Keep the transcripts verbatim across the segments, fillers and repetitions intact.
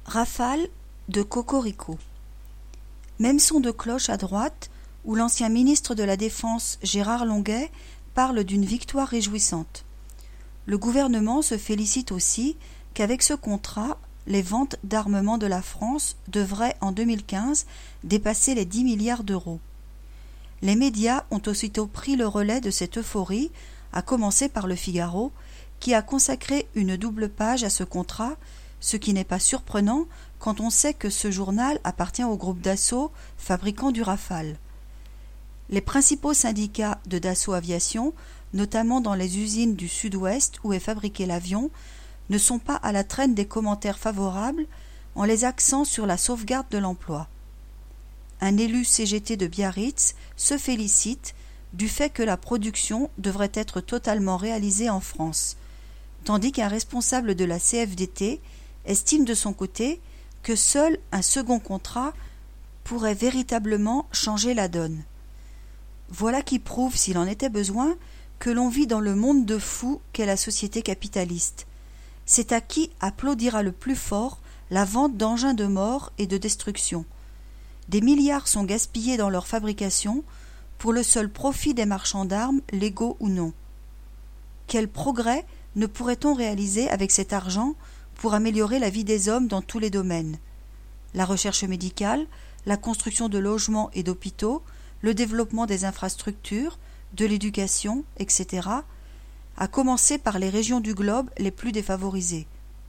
Rafale de Cocorico. Même son de cloche à droite, où l'ancien ministre de la Défense Gérard Longuet parle d'une victoire réjouissante. Le gouvernement se félicite aussi qu'avec ce contrat, les ventes d'armement de la France devraient en deux mille quinze dépasser les dix milliards d'euros. Les médias ont aussitôt pris le relais de cette euphorie, à commencer par Le Figaro, qui a consacré une double page à ce contrat, ce qui n'est pas surprenant quand on sait que ce journal appartient au groupe Dassault, fabricant du Rafale. Les principaux syndicats de Dassault Aviation, notamment dans les usines du Sud-Ouest où est fabriqué l'avion, ne sont pas à la traîne des commentaires favorables en les axant sur la sauvegarde de l'emploi. Un élu C G T de Biarritz se félicite du fait que la production devrait être totalement réalisée en France, tandis qu'un responsable de la C F D T estime de son côté que seul un second contrat pourrait véritablement changer la donne. Voilà qui prouve, s'il en était besoin, que l'on vit dans le monde de fous qu'est la société capitaliste. C'est à qui applaudira le plus fort la vente d'engins de mort et de destruction. Des milliards sont gaspillés dans leur fabrication pour le seul profit des marchands d'armes, légaux ou non. Quel progrès ne pourrait-on réaliser avec cet argent pour améliorer la vie des hommes dans tous les domaines? La recherche médicale, la construction de logements et d'hôpitaux, le développement des infrastructures, de l'éducation, et cetera, à commencer par les régions du globe les plus défavorisées.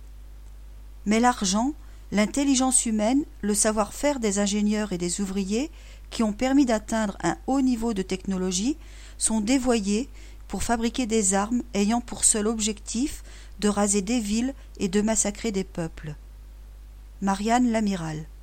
Mais l'argent, l'intelligence humaine, le savoir-faire des ingénieurs et des ouvriers qui ont permis d'atteindre un haut niveau de technologie sont dévoyés pour fabriquer des armes ayant pour seul objectif de raser des villes et de massacrer des peuples. Marianne Lamiral.